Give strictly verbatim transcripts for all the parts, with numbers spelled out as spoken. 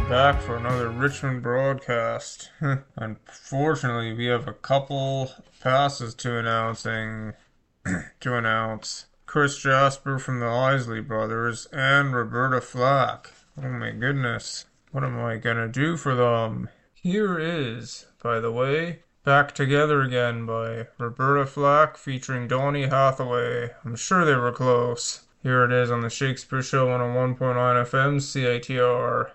back for another Richmond broadcast. Unfortunately, we have a couple passes to announcing to announce. Chris Jasper from the Isley Brothers and Roberta Flack. Oh my goodness. What am I gonna do for them? Here is, by the way, Back Together Again by Roberta Flack featuring Donny Hathaway. I'm sure they were close. Here it is on the Shakespeare Show one oh one point nine F M C I T R.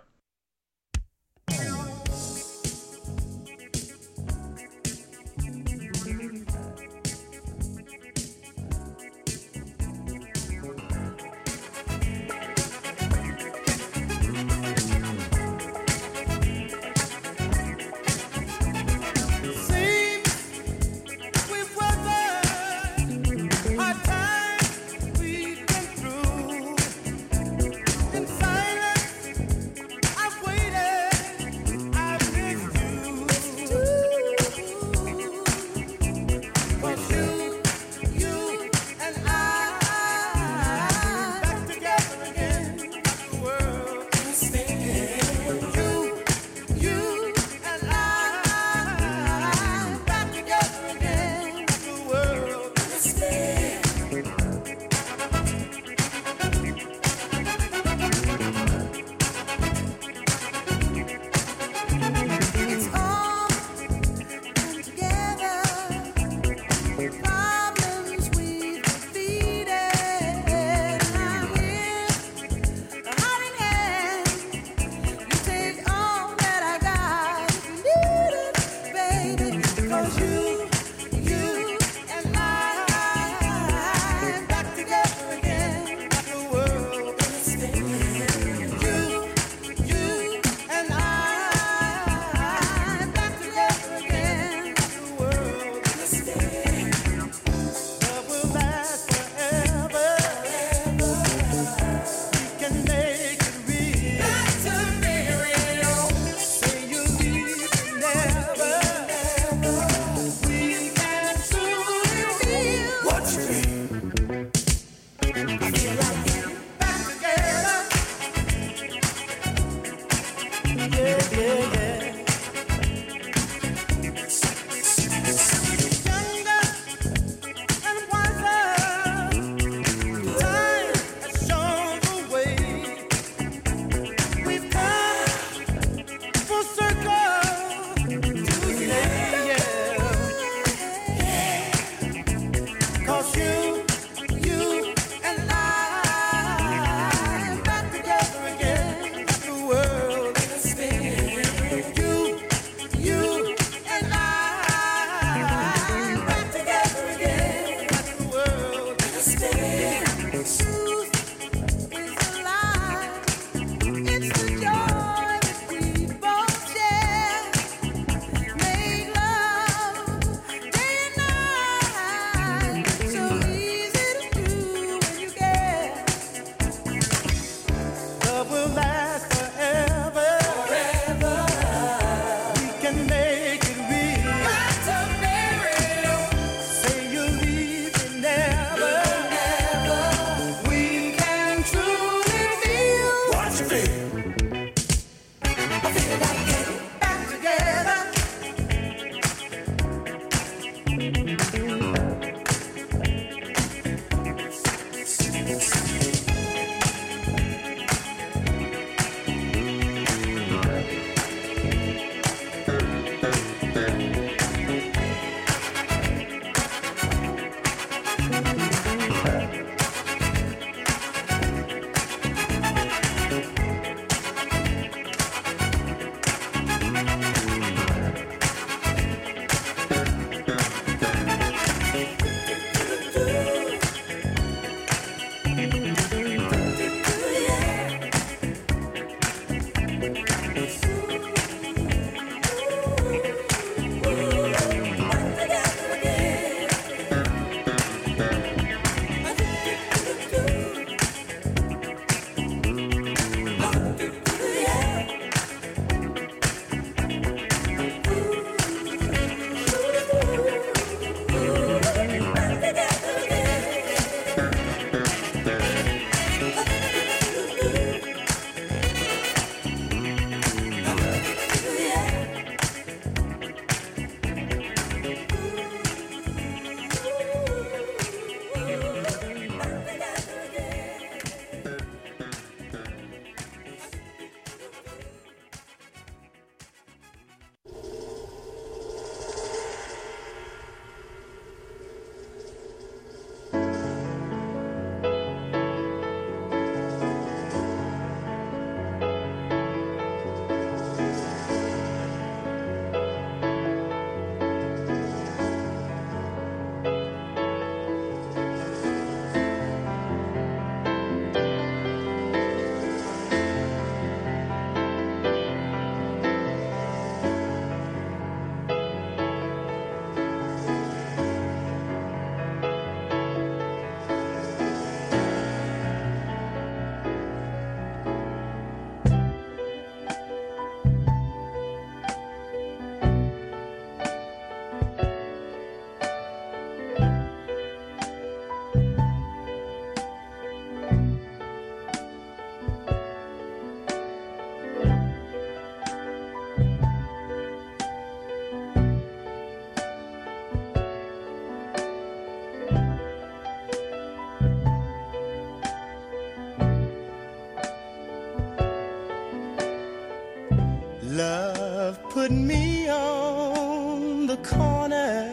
Love put me on the corner.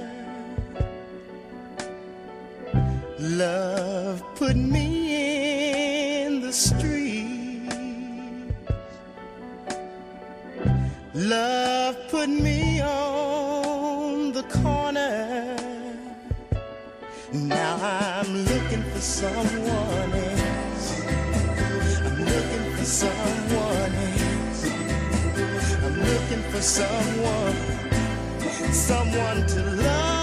Love put me in the street. Love put me on the corner. Now I'm looking for someone else. I'm looking for someone else. I'm looking for someone, someone to love.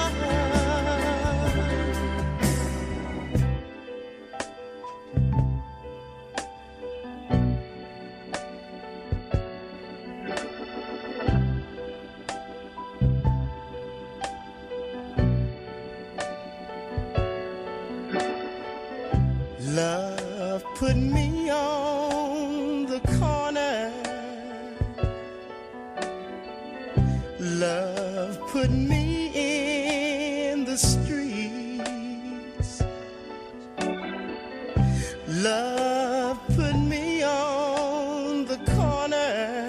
Love put me on the corner. Love put me in the streets. Love put me on the corner.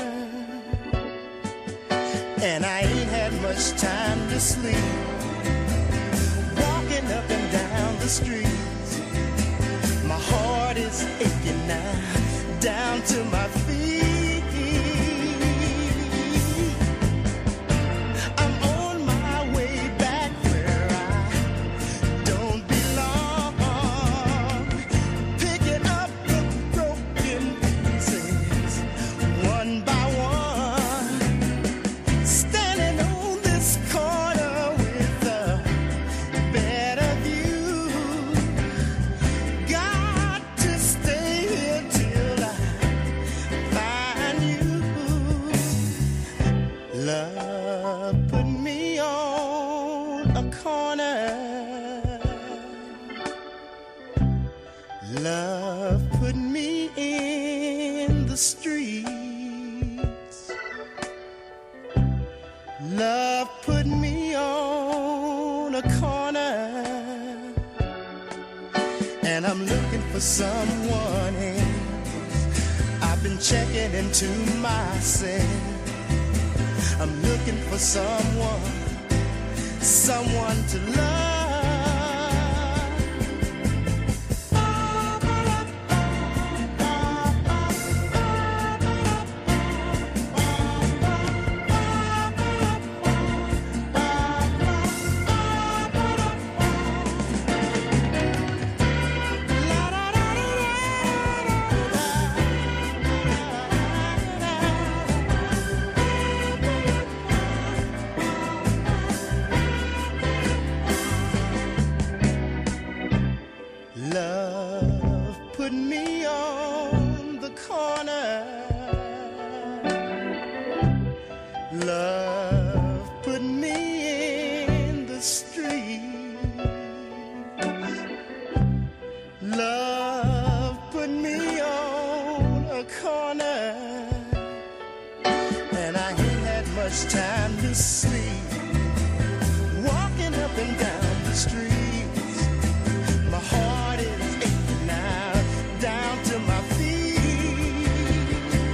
And I ain't had much time to sleep. Walking up and down the street. My heart is aching now, down to my feet. I'm on my way back where I don't belong. Picking up the broken pieces, one by one. Standing on this corner with a better view. Got to stay here till I find you. Love put me on a corner. Love put me in the streets. Love put me on a corner. And I'm looking for someone else. I've been checking into myself. I'm looking for someone, someone to love. Love put me on the corner. Love put me in the streets. Love put me on a corner. And I ain't had much time to sleep. Walking up and down the street. My heart is aching now, down to my feet.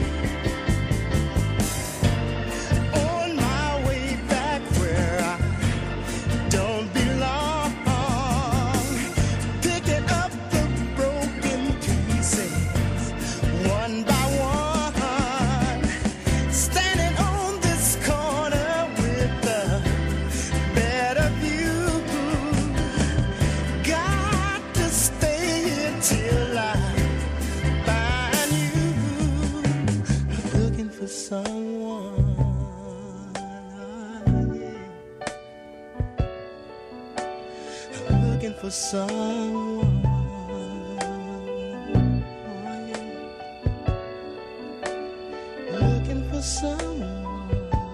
On my way back where I don't belong. Picking up the broken pieces, one by one. Standing on this corner with a better view. Till I find you. I'm looking for someone, yeah. I'm looking for someone, yeah. Looking for someone.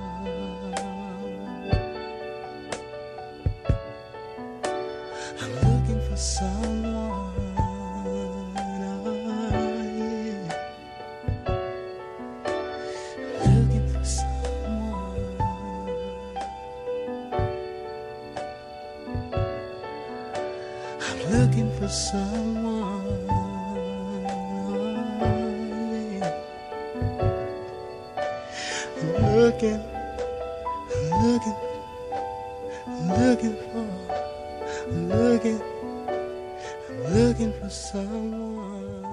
I'm looking for someone. Looking for someone, yeah. looking, looking, looking for, looking, looking for someone.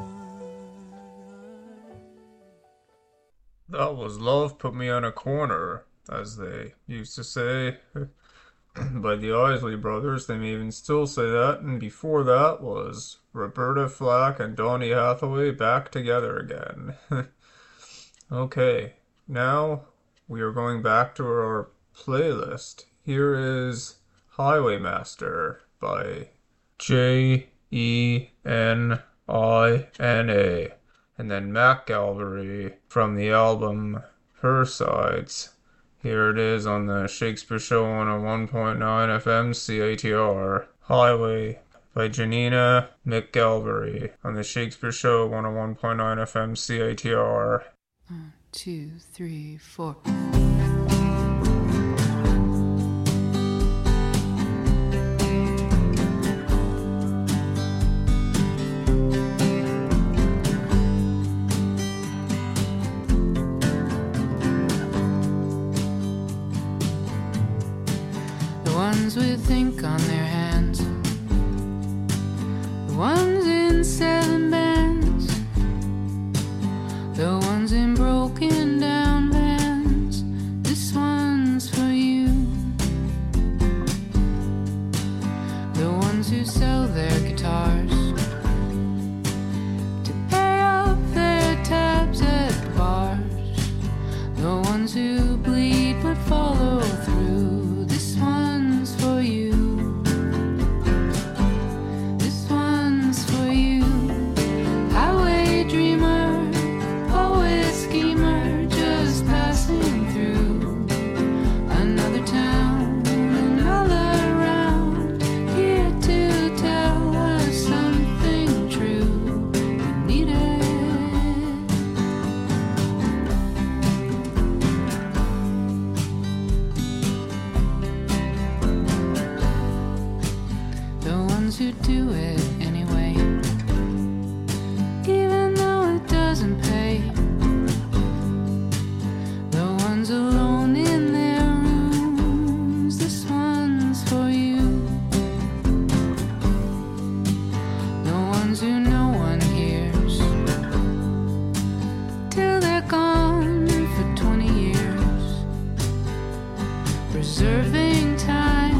That was Love Put Me on a Corner, as they used to say, by the Isley Brothers. They may even still say that. And before that was Roberta Flack and Donny Hathaway back together again. Okay, now we are going back to our playlist. Here is Highwaymaster by J E N I N A. And then Mac Galvery from the album Her Sides. Here it is on the Shakespeare Show on a one point nine F M C A T R. Highway by Janina McGalvery on the Shakespeare Show on a one point nine F M C A T R. One, two, three, four. With ink on their hands, the ones in seven bands, the ones in broken down bands. This one's for you. The ones who sell their guitars to pay off their tabs at bars, the ones who bleed but follow through. This one's for you. This one's for you. Highway dreamer, poet schemer, just passing through another town, another round, here to tell us something true. We need it. Who do it anyway, even though it doesn't pay. The ones alone in their rooms. This one's for you. The ones who no one hears till they're gone for twenty years, preserving time.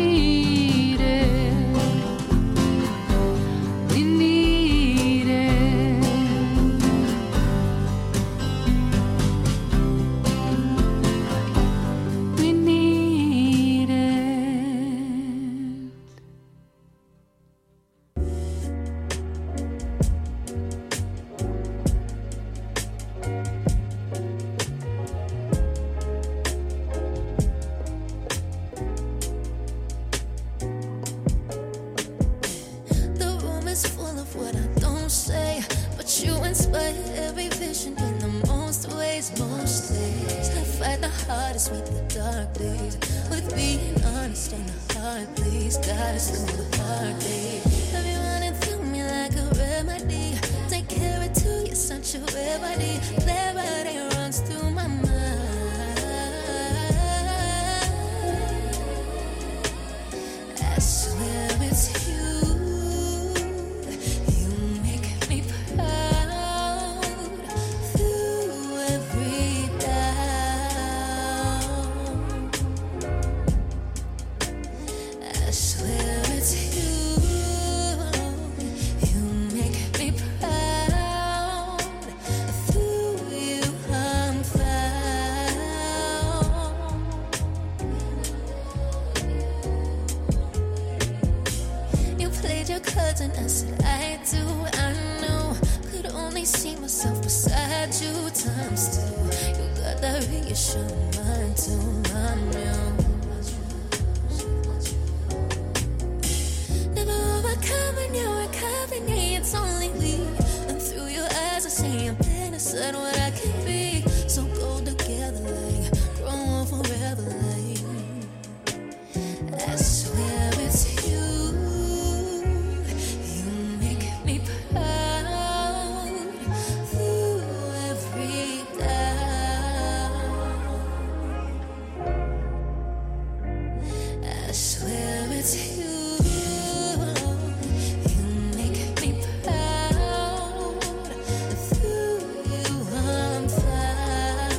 We need it. days. With being honest and a hard place, got us through the hard days. Have you running through me like a remedy? Take care of to you, such a remedy. Clarity runs through my mind. I swear it's you. You make me proud through every doubt. I swear it's you. You make me proud. Through you I'm found. You played your cards and I said I do. I know, could only see myself beside you times two. You got that reassuring mind too, I know. Never overcoming, you're recovering, yeah, it's only we. And through your eyes I see I'm better, said what I can be. So go together like, grow on forever like. I swear it's you. You make me proud through every doubt. I swear it's you. You make me proud. Through you I'm found.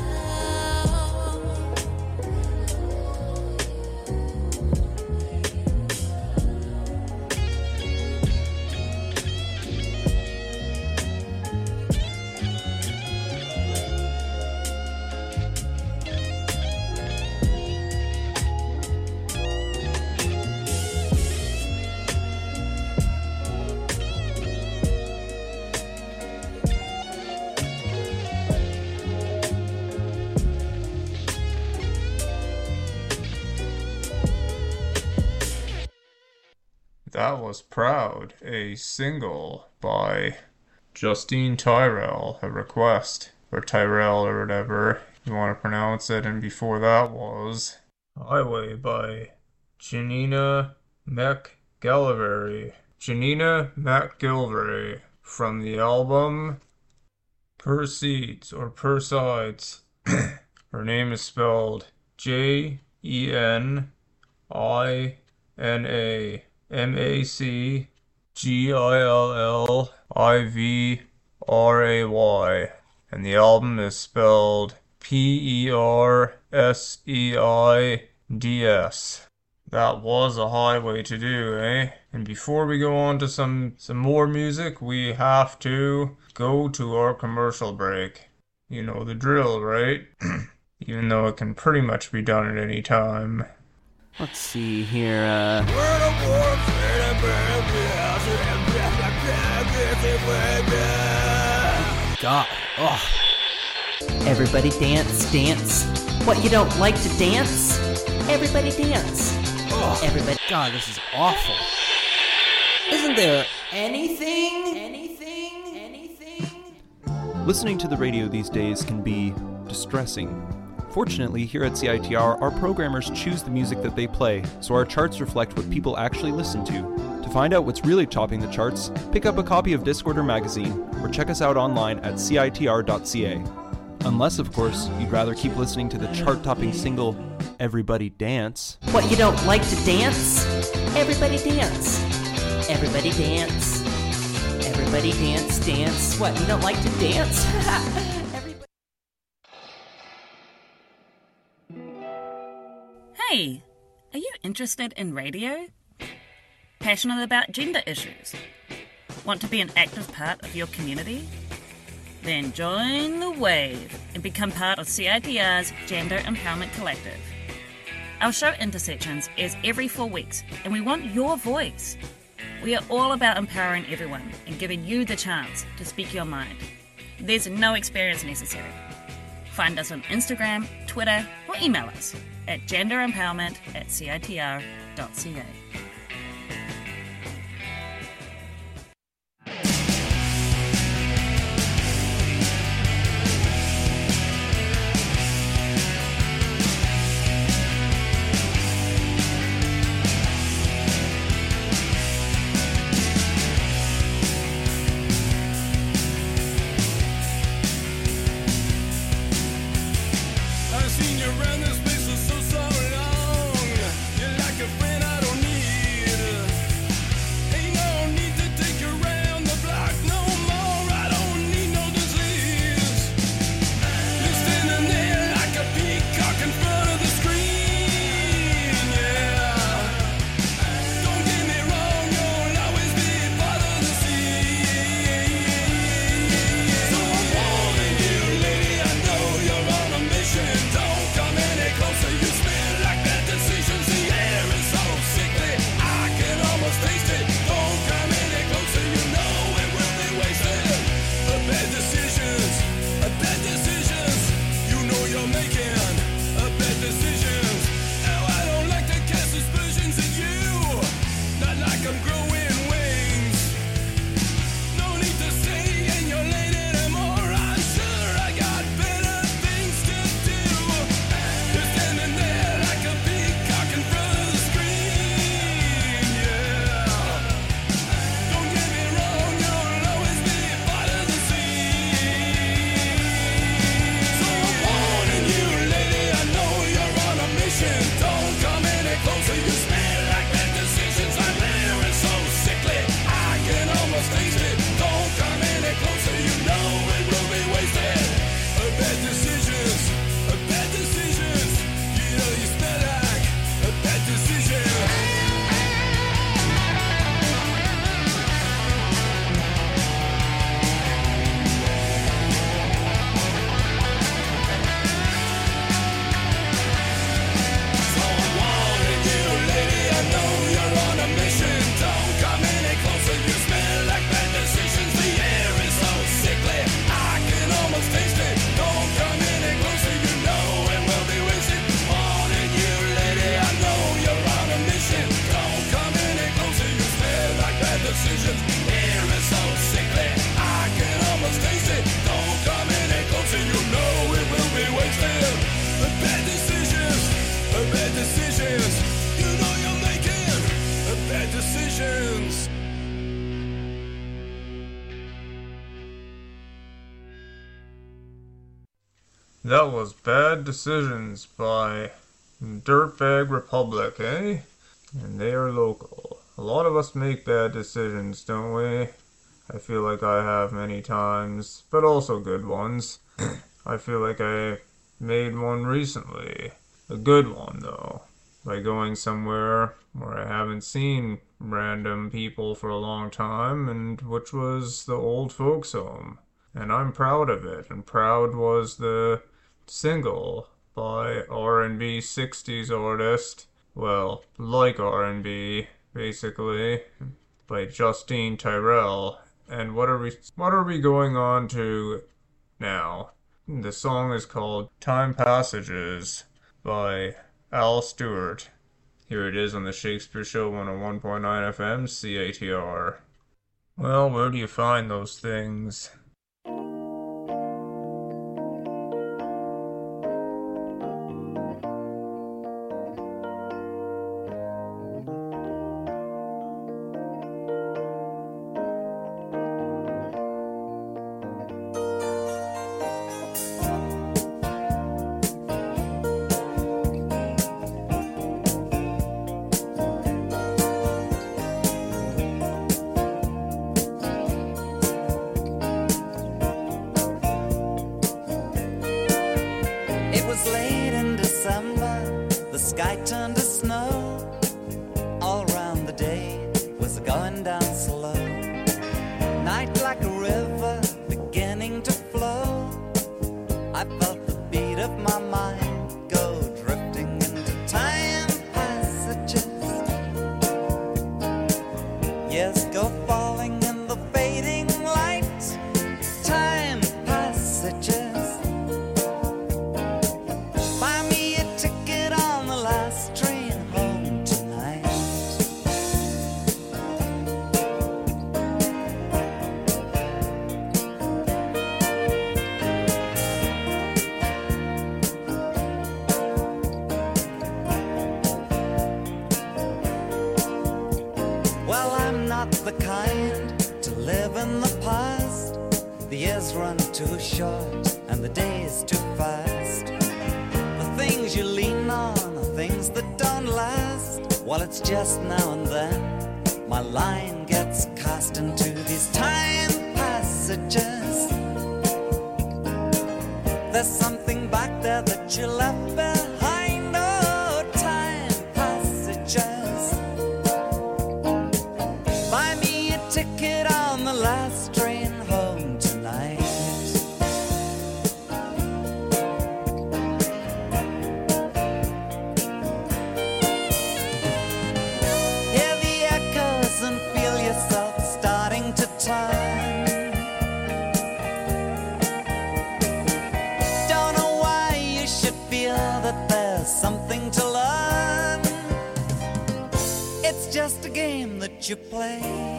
That was Proud, a single by Justine Tyrell, a request, or Tyrell or whatever you want to pronounce it, and before that was Highway by Janina McGillivray. Janina McGillivray from the album Per Seeds or Per Sides. Her name is spelled J E N I N A M A C G I L L I V R A Y. And the album is spelled P E R S E I D S. That was a highway to do, eh? And before we go on to some, some more music, we have to go to our commercial break. You know the drill, right? Even though it can pretty much be done at any time. Let's see here, uh... God, oh. Everybody dance, dance. What, you don't like to dance? Everybody dance. Oh. Everybody... God, this is awful. Isn't there anything? Anything? Anything? Listening to the radio these days can be distressing. Fortunately, here at C I T R, our programmers choose the music that they play, so our charts reflect what people actually listen to. To find out what's really topping the charts, pick up a copy of Discorder magazine, or check us out online at C I T R dot C A. Unless, of course, you'd rather keep listening to the chart-topping single, Everybody Dance. What, you don't like to dance? Everybody dance. Everybody dance. Everybody dance, dance. What, you don't like to dance? Everybody... Hey, are you interested in radio? Passionate about gender issues? Want to be an active part of your community? Then join the wave and become part of C I T R's Gender Empowerment Collective. Our show Intersections airs every four weeks and we want your voice. We are all about empowering everyone and giving you the chance to speak your mind. There's no experience necessary. Find us on Instagram, Twitter, or email us at genderempowerment at C I T R dot C A. closer, you smell like bad decisions. My hair is so sickly, I can almost taste it. Don't come any closer, you know it will be wasted. A bad decisions, a bad decisions. You know you smell like a bad decision. That was Bad Decisions by Dirtbag Republic, eh? And they are local. A lot of us make bad decisions, don't we? I feel like I have many times, but also good ones. I feel like I made one recently. A good one, though. By going somewhere where I haven't seen random people for a long time, and which was the old folks' home. And I'm proud of it, and Proud was the single by R and B sixties artist, well, like R and B, basically, by Justine Tyrell. And what are we what are we going on to now? The song is called Time Passages by Al Stewart. Here it is on the Shakespeare Show one oh one point nine F M C A T R. Well, where do you find those things? It was late in December, the sky turned to snow. All around the day was going down slow. Night like a river beginning to flow. I felt the beat of my mind go drifting into time passages. Yes, go falling in the fading light. Time passages. Buy me a ticket on the last train home tonight. Well, I'm not the kind to live in the past. The years run too short and the days too fast. The things you lean on are things that don't last. Well, it's just now and then my line gets cast into these time passages. There's something back there that you left behind. Oh, time passages. Buy me a ticket on the last train home tonight. Hear the echoes and feel yourself starting to turn. Don't know why you should feel that there's something to learn. It's just a game that you play.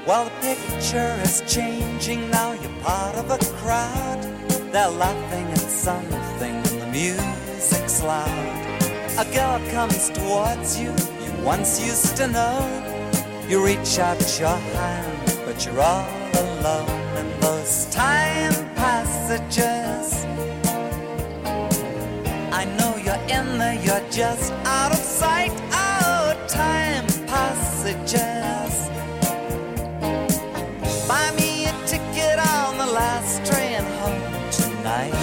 While the picture is changing, now you're part of a crowd. They're laughing at something and the music's loud. A girl comes towards you, you once used to know. You reach out your hand, but you're all alone in those time passages. I know you're in there, you're just out of sight. Oh, time passages. Buy me a ticket on the last train home tonight.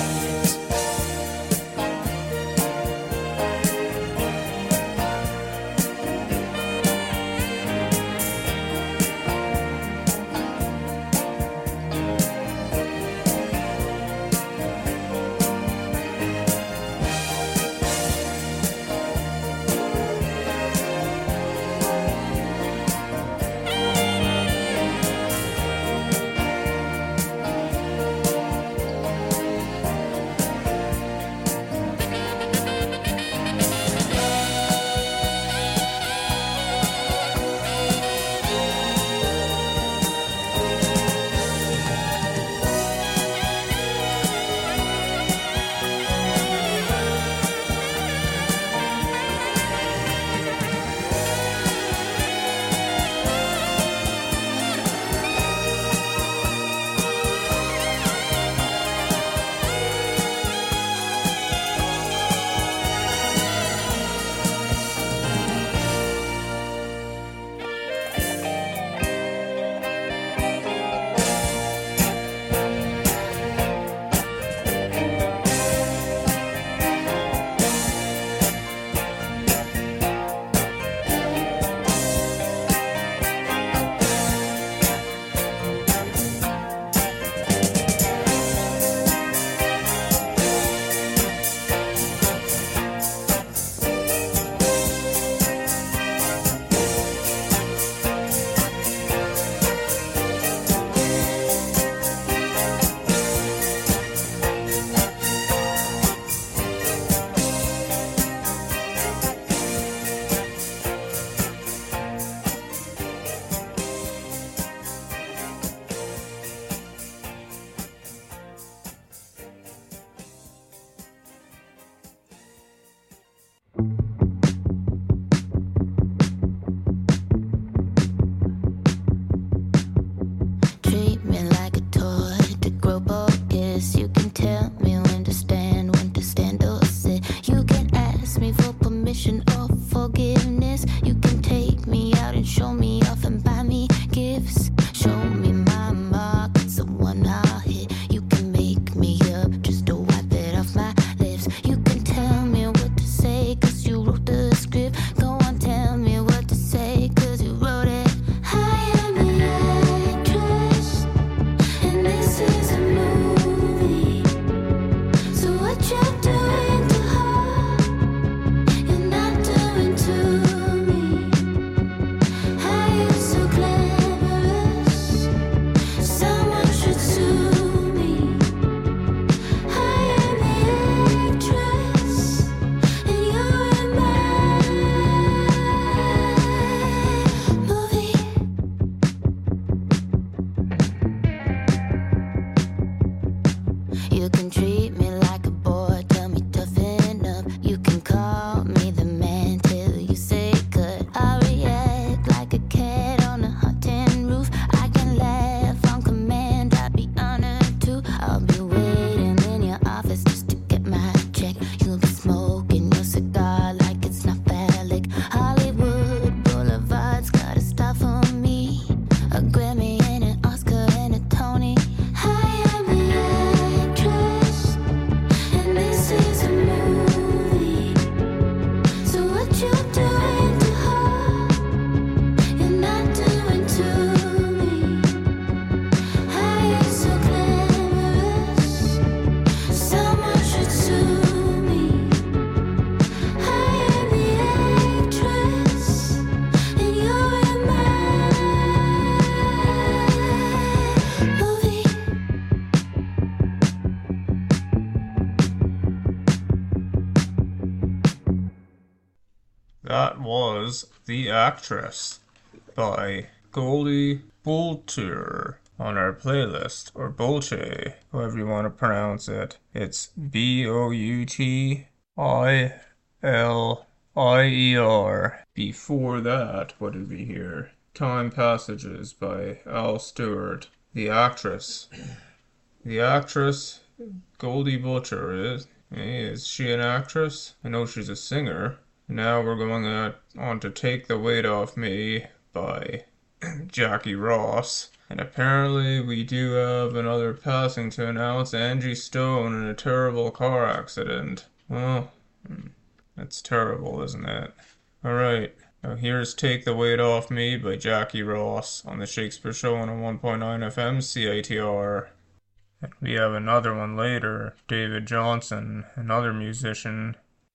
That was The Actress by Goldie Boulter on our playlist, or Bolche, however you want to pronounce it. It's B O U T I L I E R. Before that, what did we hear? Time Passages by Al Stewart. The actress. The actress, Goldie Butcher, is. Hey, is she an actress? I know she's a singer. Now we're going on to Take the Weight Off Me by Jackie Ross. And apparently we do have another passing to announce. Angie Stone in a terrible car accident. Well, that's terrible, isn't it? Alright, now here's Take the Weight Off Me by Jackie Ross on the Shakespeare Show on a one point nine F M C I T R. And we have another one later, David Johnson, another musician.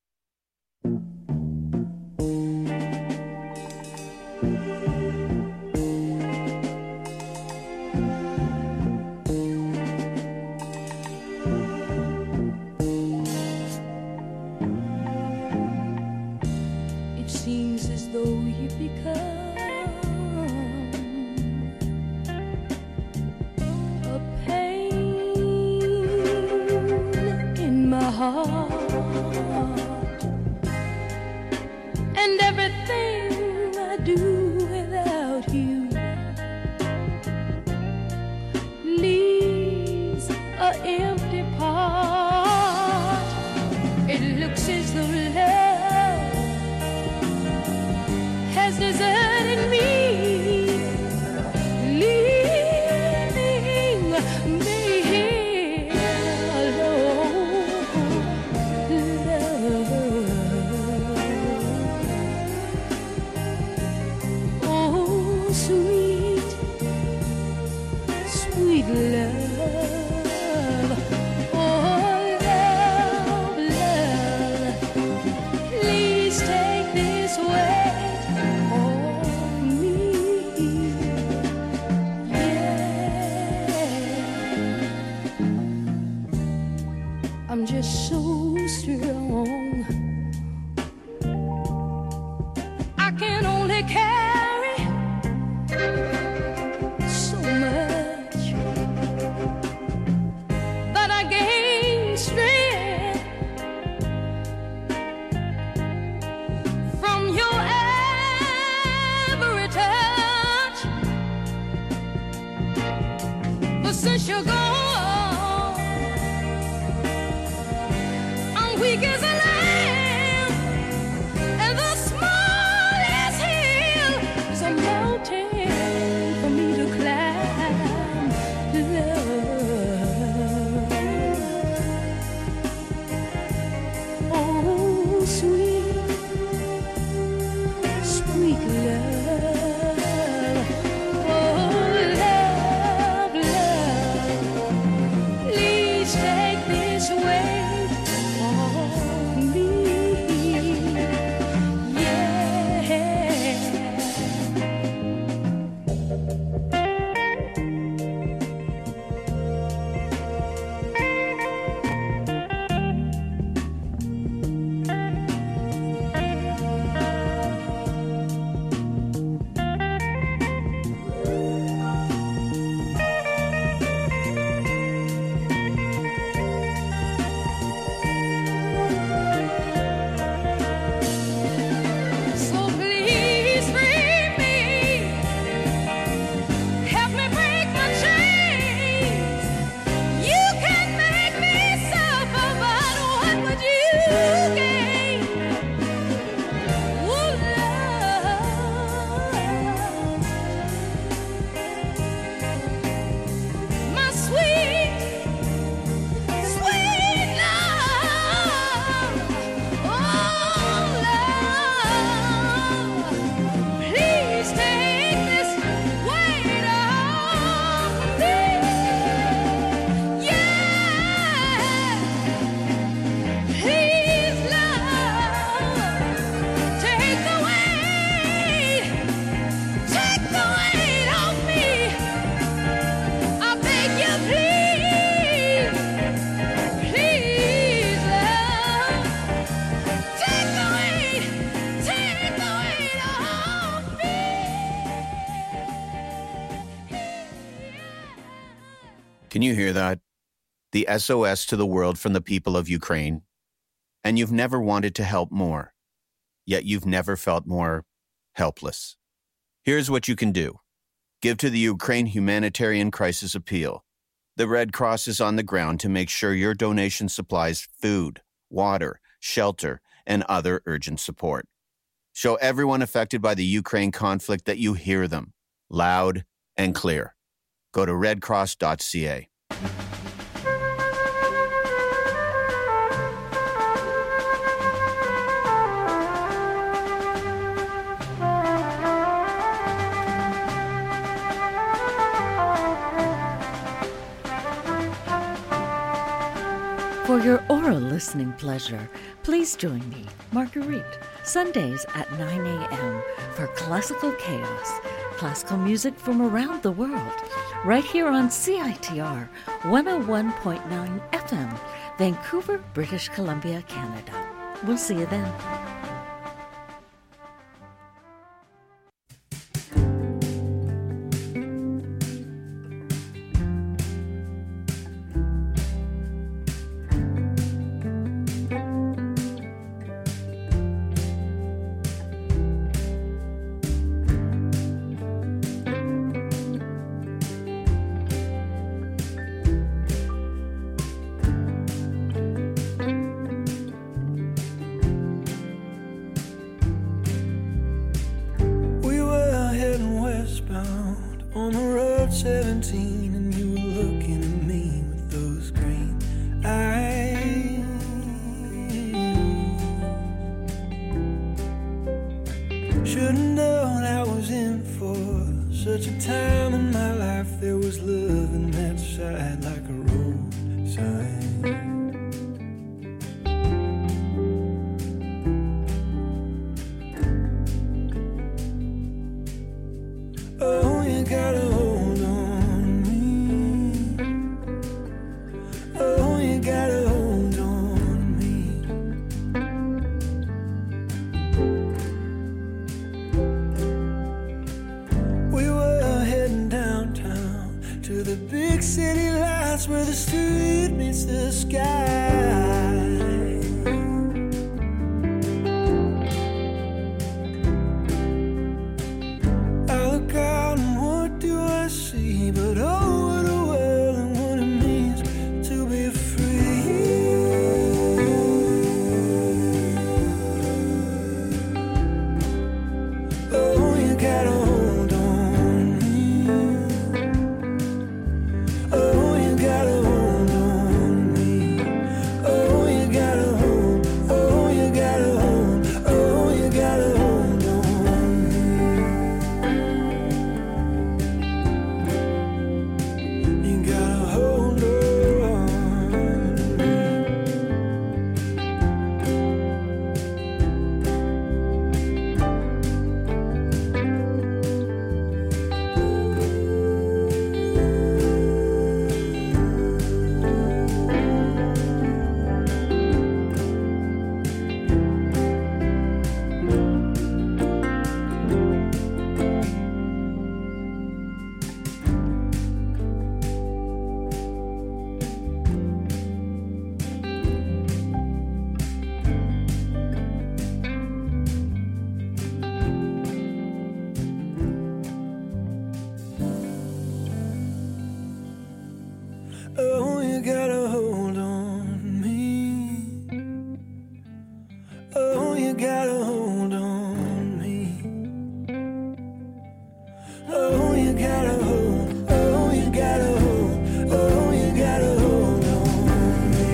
It seems as though you've become a pain in my heart, and everything I do without you leaves an empty part. It looks as though love has deserted me, leaving me here alone. Love, oh sweet, sweet love, oh love, love, please take this weight on me. Yeah, I'm just so strong. I can only carry so much, but I gain strength from your every touch. But since you're gone, I'm weak as a lamb, and the smallest hill is a mountain for me to climb. Love, oh sweet, sweet love, oh love, love, Can you hear that? The S O S to the world from the people of Ukraine. And you've never wanted to help more, yet you've never felt more helpless. Here's what you can do. Give to the Ukraine Humanitarian Crisis Appeal. The Red Cross is on the ground to make sure your donation supplies food, water, shelter, and other urgent support. Show everyone affected by the Ukraine conflict that you hear them, loud and clear. Go to red cross dot c a. For your oral listening pleasure, please join me, Marguerite, Sundays at nine a.m. for Classical Chaos, classical music from around the world, right here on C I T R one oh one point nine F M, Vancouver, British Columbia, Canada. We'll see you then. seventeen and you were looking at me with those green eyes. Should've known I was in for such a time in my life. There was love in that side like a road sign. Oh, you gotta hold on me. Oh, you gotta hold on me. We were heading downtown to the big city lights where the street meets the sky. But oh, what a world and what it means to be free. Oh, you gotta hold on me. Oh, you gotta hold on me. Oh, you gotta hold. Oh, you gotta hold. Oh, you gotta hold. Oh, you gotta hold on me. Oh, you gotta hold on me. Oh, you gotta hold. Oh, you gotta hold. Oh, you gotta hold on me.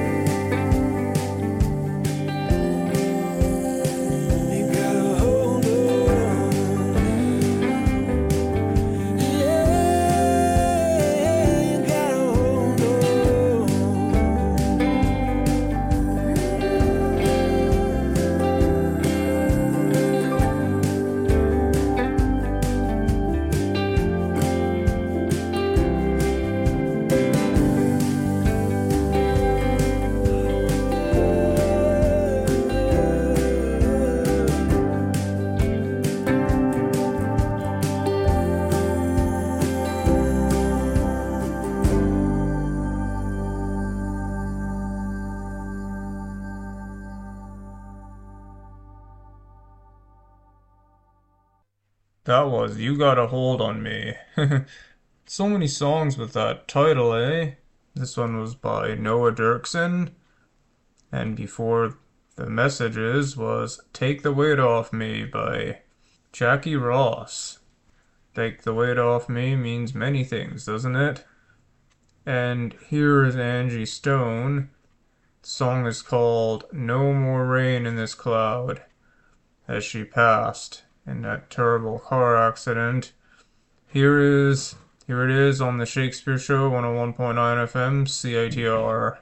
You gotta hold on me. Yeah, you gotta hold on. That was You Got a Hold on Me. So many songs with that title, eh? This one was by Noah Dirksen. And before the Messages was Take the Weight Off Me by Jackie Ross. Take the weight off me means many things, doesn't it? And here is Angie Stone. The song is called No More Rain in This Cloud, as she passed in that terrible car accident. Here is here it is on the Shakespeare Show, one oh one point nine F M, C I T R.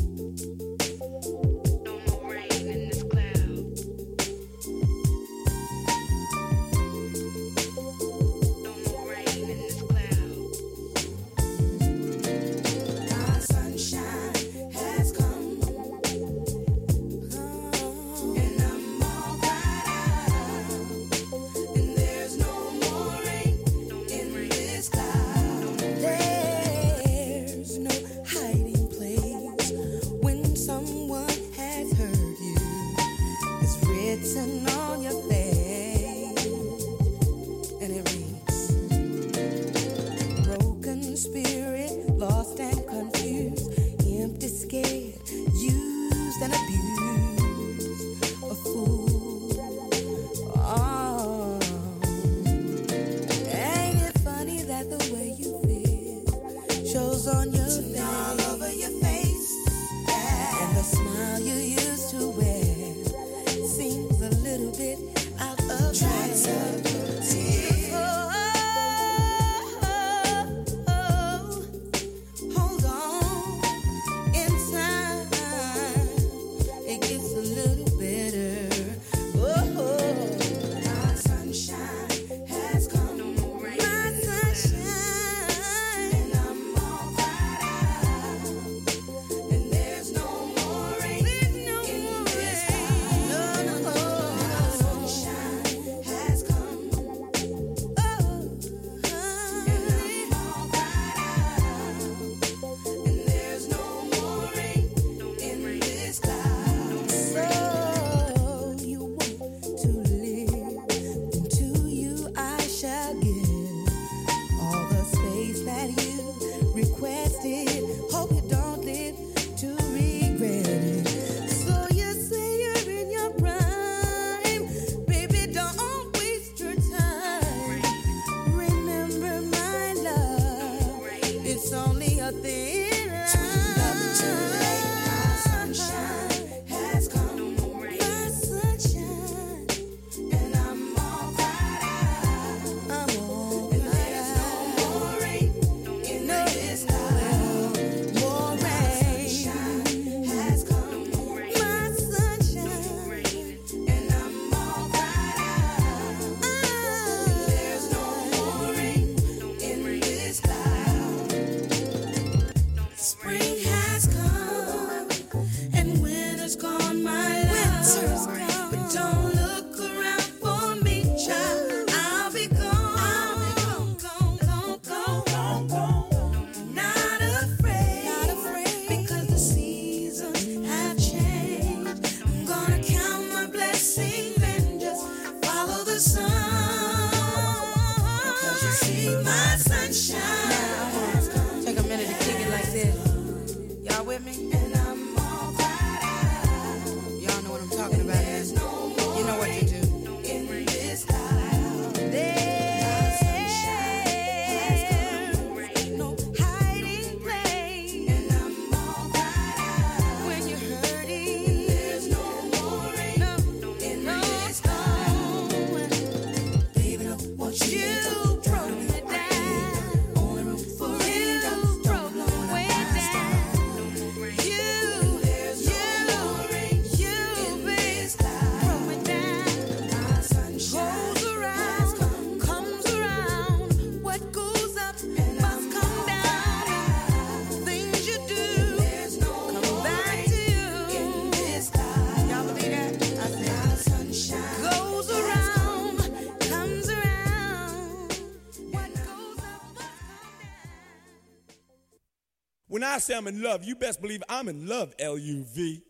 When I say I'm in love, you best believe I'm in love, L U V.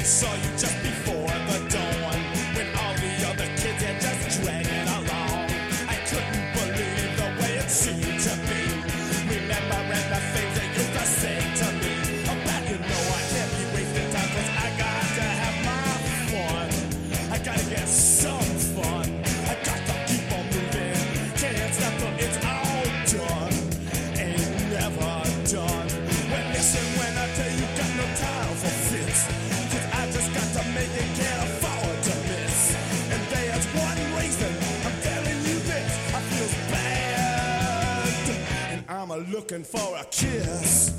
saw you just before the dawn, when all the other kids had just dragging along. I couldn't believe the way it seemed to be. Remembering the things they used to say to me. I'm back, you know I can't be wasting time, cause I got to have my fun. I gotta get some fun. I got to keep on moving. Can't stop till it's all done. Ain't never done. Well, listen when I tell you, got no time for fits. Cause I just got to make it, can't afford to miss. And there's one reason I'm telling you this. I feel bad. And I'm a looking for a kiss.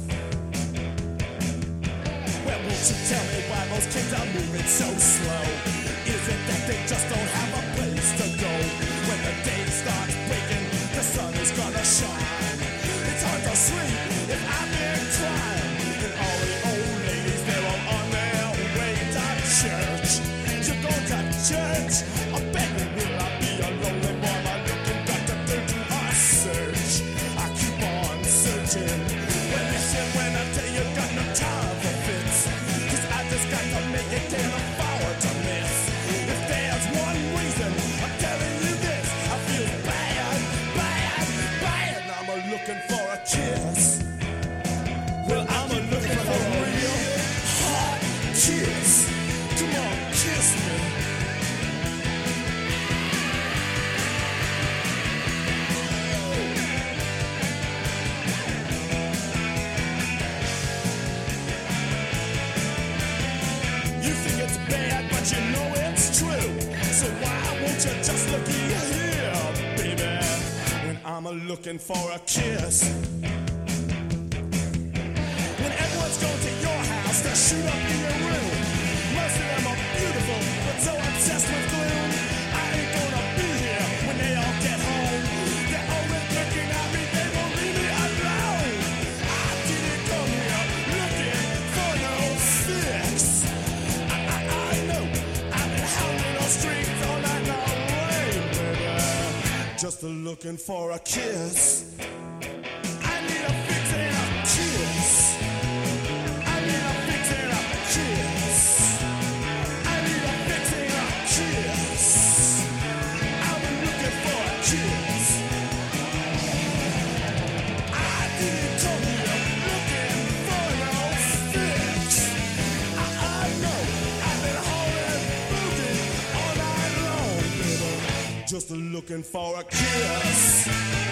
Well, won't you tell me why most kids are moving so slow? Is it that they just don't have a place to go? When the day starts breaking, the sun is gonna shine. It's hard to sleep if I've been crying. And all the old ladies, they're all on their way to church. You go to church? I'm begging, will I be a lonely boy? My looking got to do a search. I keep on searching. Well, listen when I tell you, got no time for fits. Cause I just got to make it, can't afford to miss. If there's one reason I'm telling you this, I feel bad, bad, bad. I'm a looking for a kiss. Well, I'm a looking for a real hot kiss. Come on, kiss me. You think it's bad, but you know it's true. So why won't you just look here, baby? When I'm a looking for a kiss. When everyone's going to your house to shoot up in your room. Most of them are beautiful, but so obsessed with gloom. I ain't gonna be here when they all get home. They're always looking at me, they won't leave me alone. I didn't come here looking for no fix. I, I, I know I've been hounding those streets all night long, baby. Just looking for a kiss. I need a fix and a kiss. I need a fix and a kiss. I need a fix and a kiss. I've been looking for a kiss. I didn't come here looking for no fix. I, I know I've been holding, moving all night long, baby. Just looking for a kiss.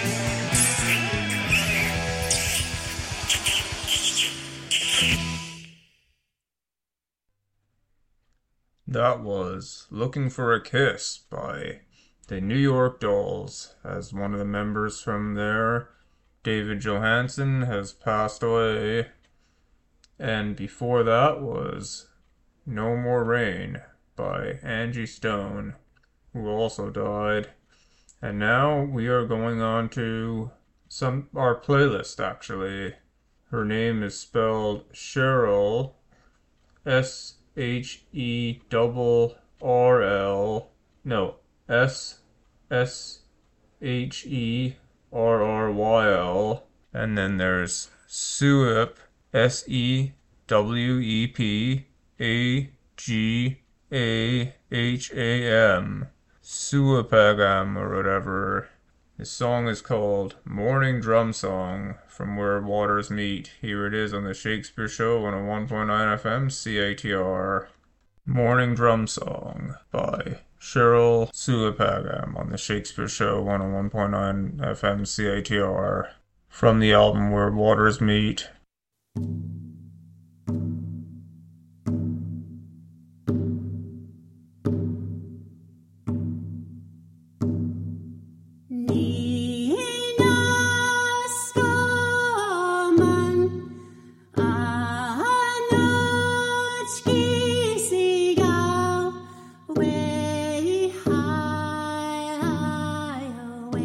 That was Looking for a Kiss by the New York Dolls. As one of the members from there, David Johansen, has passed away. And before that was No More Rain by Angie Stone, who also died. And now we are going on to some our playlist, actually. Her name is spelled Cheryl, S H E double R L, no, S S H E R R Y L, and then there's Sewep, S E W E P A G A H A M, Sewepagam or whatever. This song is called Morning Drum Song from Where Waters Meet. Here it is on the Shakespeare Show on a one point nine F M C A T R. Morning Drum Song by Cheryl Sewepagam on the Shakespeare Show on a one point nine F M C A T R from the album Where Waters Meet.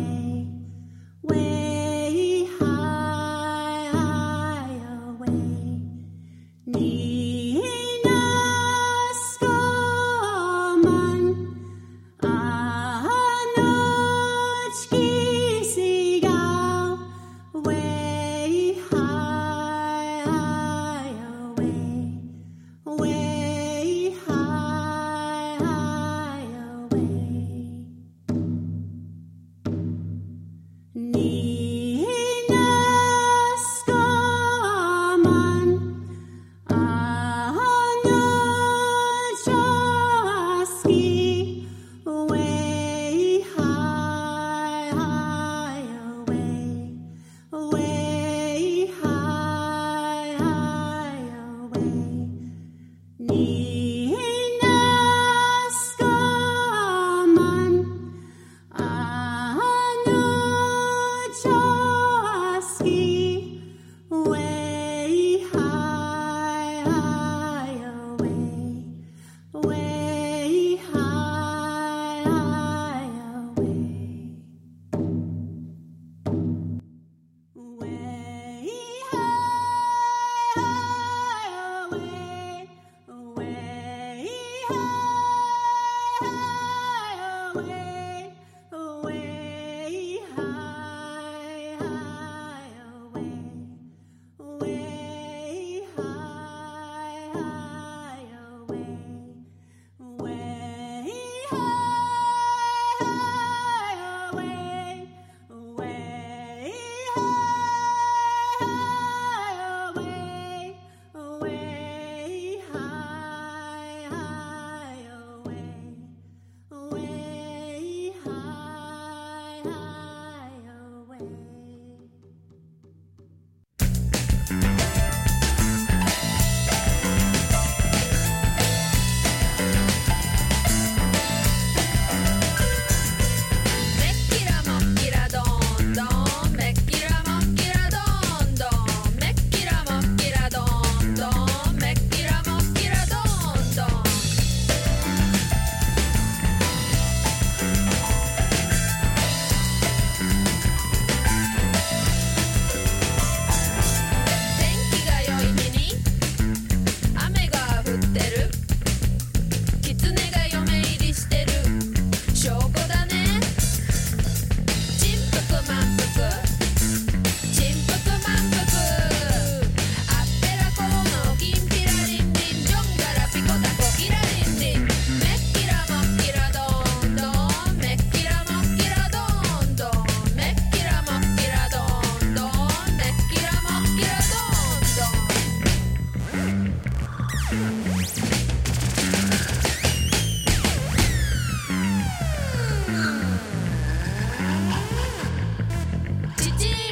Way high, high away.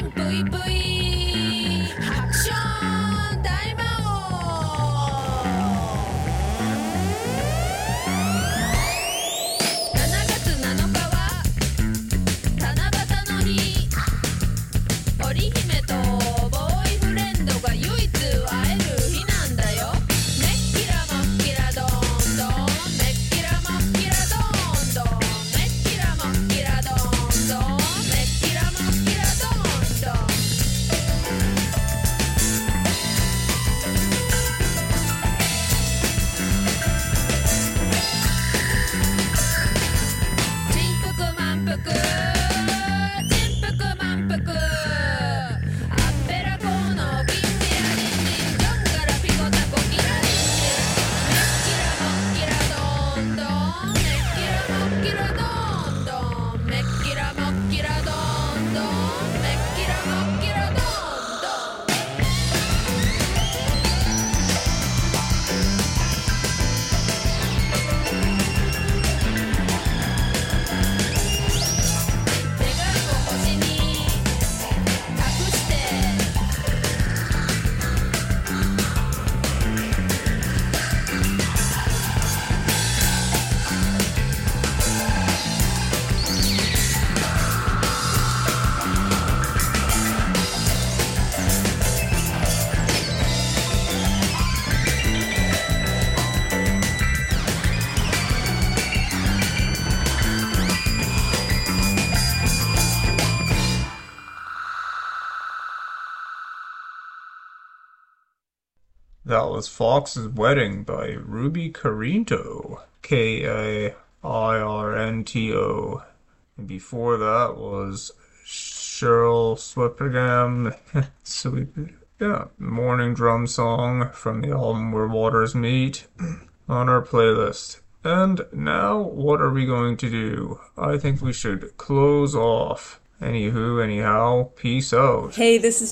ブイブイハクション大魔王しちがつなのかは七夕の日織姫とボーイフレンドが唯一会える日なんだよめっきらまっきらどんどんめっきらまっきらどんどんめっきらまっきらどんどんめっきらまっきらどんどんちんぷくまんぷくちんぷくまんぷくあっぺらこのピンピラリンリンどんがらピコタコキラリンリンめっきらまっきらどんどんめっきらまっきらどんどんめっきらまっきらどんどんめっきらまっきらどんどん手が腰に隠して That was Fox's Wedding by Ruby Carinto, K A I R N T O. And before that was Cheryl Swippingham, Sweep, yeah, Morning Drum Song from the album Where Waters Meet on our playlist. And now, what are we going to do? I think we should close off. Anywho, anyhow, peace out. Hey, this is